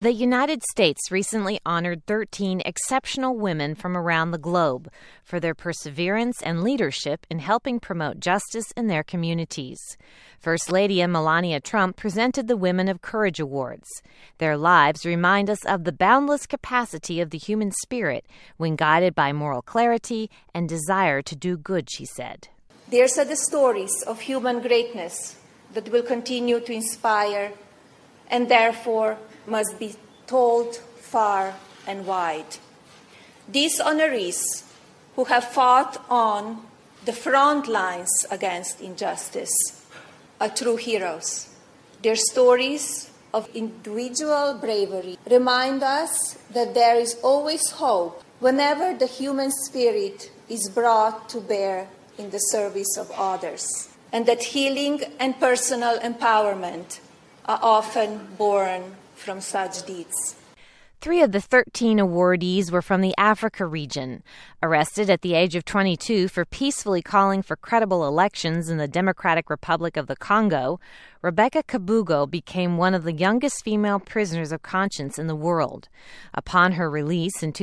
The United States recently honored 13 exceptional women from around the globe for their perseverance and leadership in helping promote justice in their communities. First Lady Melania Trump presented the Women of Courage Awards. Their lives remind us of the boundless capacity of the human spirit when guided by moral clarity and desire to do good, she said. These are the stories of human greatness that will continue to inspire and therefore must be told far and wide. These honorees who have fought on the front lines against injustice are true heroes. Their stories of individual bravery remind us that there is always hope whenever the human spirit is brought to bear in the service of others, and that healing and personal empowerment are often born from such deeds. 3 of the 13 awardees were from the Africa region. Arrested at the age of 22 for peacefully calling for credible elections in the Democratic Republic of the Congo, Rebecca Kabugo became one of the youngest female prisoners of conscience in the world. Upon her release in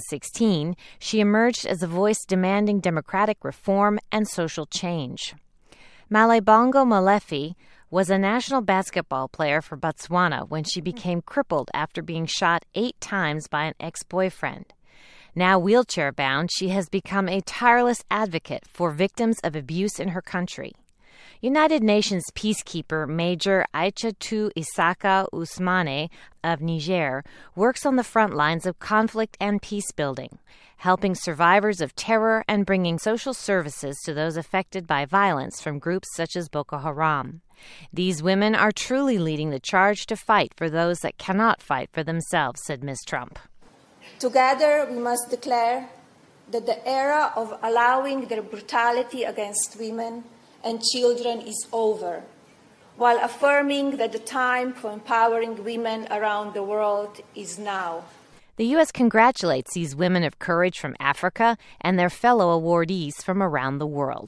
2016, she emerged as a voice demanding democratic reform and social change. Malebongo Molefi was a national basketball player for Botswana when she became crippled after being shot 8 times by an ex-boyfriend. Now wheelchair-bound, she has become a tireless advocate for victims of abuse in her country. United Nations peacekeeper Major Aïchatou Isaka Ousmane of Niger works on the front lines of conflict and peace building, helping survivors of terror and bringing social services to those affected by violence from groups such as Boko Haram. These women are truly leading the charge to fight for those that cannot fight for themselves, said Ms. Trump. Together, we must declare that the era of allowing their brutality against women and children is over, while affirming that the time for empowering women around the world is now. The U.S. congratulates these women of courage from Africa and their fellow awardees from around the world.